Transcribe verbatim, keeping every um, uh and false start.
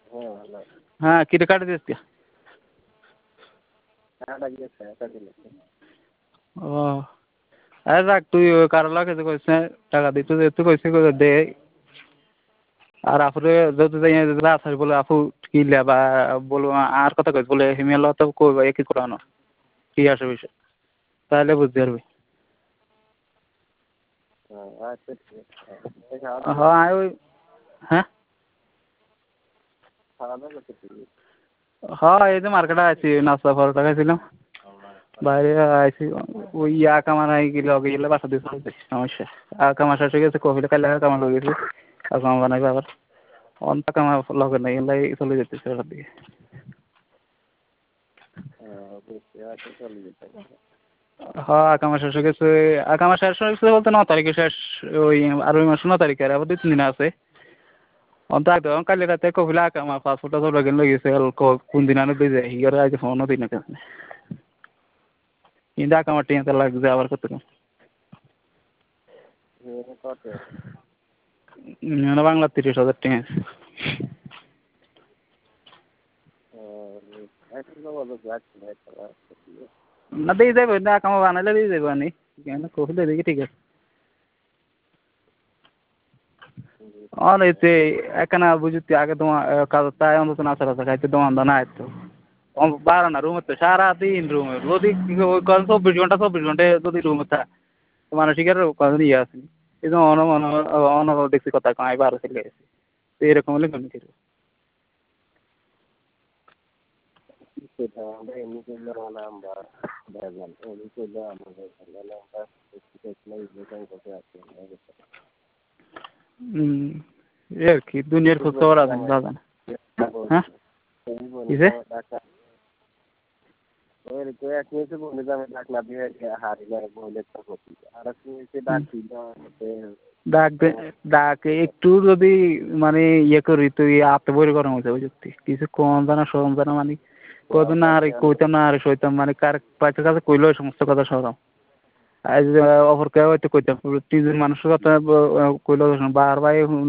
হ্যাঁ কিরে কাটে দিস কে ও আরে রাখ তুই কারো লাগে তো কইস টাকা দিতে যেতে কইছে দে আর আপুরে যত যাই রাত বলে আপু কিলা বা বলবো আর কথা কইস বলে হিমেল তো কই একই করানো কি আসে বিষয় তাহলে বুঝতে পারবি হ্যাঁ ওই হ্যাঁ হ্যাঁ এই যে মার্কেটে আছি নাস্তা পরোটা খাইছিলাম বাইরে আইছি ওই ইয়া কামার আই গেলে লগে গেলে বাসা দিয়ে চলছে সমস্যা আর কামার শেষ হয়ে গেছে কফিলে খাইলে কামার লগে গেছে আর কামা বানাইবে আবার অন্য কামার লগে নাই এলাই চলে যেতেছে ওটার দিকে হ্যাঁ আকামা শেষ হয়ে গেছে আকামা শেষ হয়ে গেছে বলতে ন তারিখে শেষ ওই আর ওই মাসে ন তারিখে আর আবার দুই তিন দিন আছে অন্ত একদম কালি রাতে কফিলে আকামা পাসপোর্টটা সব লগে গেছে কোন দিন আনো দিয়ে যায় হিয়ার আগে ফোনও দিই না কেন কিন্তু আকামার টিয়াতে লাগছে আবার কত মানে বাংলা তিরিশ হাজার টাকা না দিয়ে যাবো না আকামা বানাইলে দিয়ে যাবো আনি কফিলে দেখি ঠিক আছে और ऐसे একখানা বুঝতে আগে তোমার কাজ তাই অন্তত নাচা টাচা খাইতে দোকান দানা আইতো বারো না রুমে তো সারাদিন রুমে যদি চব্বিশ ঘন্টা চব্বিশ ঘন্টা যদি রুমে থাক মানসিকের কদিন ইয়ে আছে এই যে অন অন দেখছি কথা কয় বারো চলে গেছে তো এরকম হলে কেমন করবো হুম এ আর কি দুনিয়ার খোঁজ খবর আছে দাদা হ্যাঁ কিসে ডাক ডাক একটু যদি মানে ইয়ে করি তুই আত্ম বই গরম হয়েছে বুঝতি কিছু কম জানা সরম জানা মানে কত না আর কইতাম না আর সইতাম মানে কার পাইতে কাছে কইলো সমস্ত কথা সরম আজ অপর কেউ হয়তো কইতাম তিনজন মানুষের কথা কইলো বার ভাই